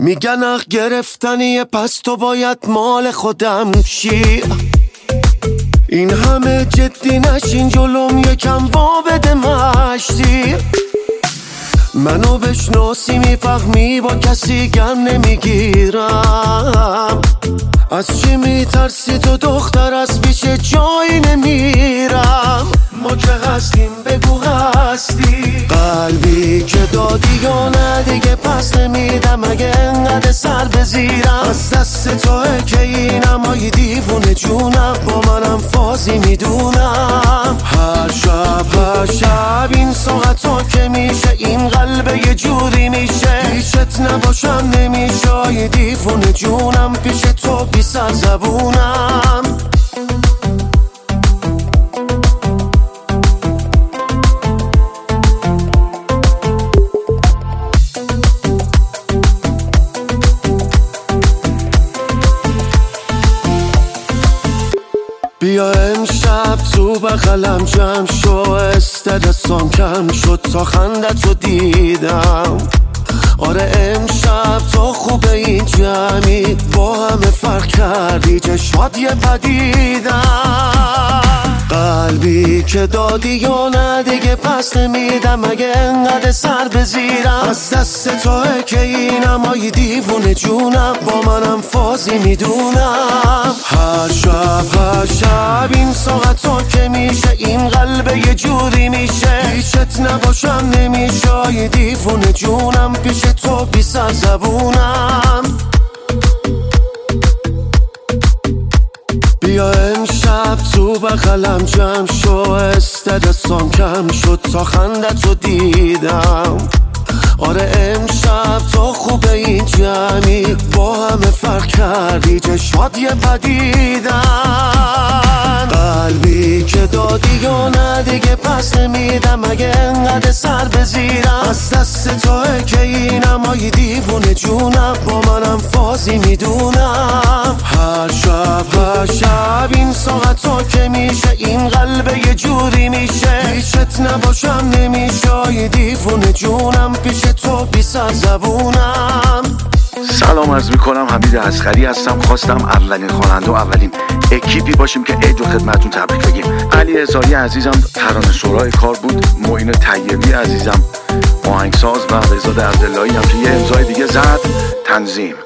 میگن اخ گرفتنیه پس تو باید مال خودم شی. این همه جدی نشین جلوم یکم وا بده مشتی. منو بشناسی میفهمی با کسی گم نمیگیرم. از چی میترسی تو دختر از پیش جایی نمیرم. ما که هستیم بگو هستی. قلبی که دادی یا نه دیگه پس نمیدم اگه انقدر سر بزیرم. از دست توه که اینمایی دیوونه جونم با منم فازی میدونم. هر شب این ساعتا که میشه این قلب یه جوری میشه. پیشت نباشم نمیشه یه دیوونه جونم پیش تو بی سر زبونم. بیا امشب تو بغلم جمع شو. استرسام کم شد تا خندت رو دیدم. آره امشب تو خوبه این جمعی با همه فرق کردی چشمات یه پدیدم. قلبی که دادی یا نه دیگه پس نمیدم اگه انقدر سر بزیرم. از دست توه که اینمایی دیوونه جونم با منم فازی میدونم. هر شب این ساعتا که میشه این قلب یه جوری میشه. پیشت نباشم نمیشه یه دیوونه جونم پیش تو بی سر زبونم. بیا امشب تو بغلم جمع شو. استرسام کم شد تا خندت رو دیدم. آره امشب تو خوبه این جمعی با همه فرق کردی چشمات یه پدیدن. قلبی که دادی یا نه دیگه پس نمیدم اگه انقدر سر بزیرم. از دست توه که اینمایی دیوونه جونم با منم فازی میدونم. هر شب این ساعتا که میشه این قلب یه جوری میشه. پیشت نباشم نمیشه یه دیوونه جونم پیش تو بی سر زبونم. سلام عرض میکنم، حمید اصغری هستم. خواستم اولین خواننده و اولین اکیپی باشیم که عید رو خدمتتون تبریک بگیم. علی هزاری عزیزم ترانه سرای کار بود. معین طیبی عزیزم آهنگساز و بهزاد عبداللهی هم که یه امضای دیگه زد تنظیم.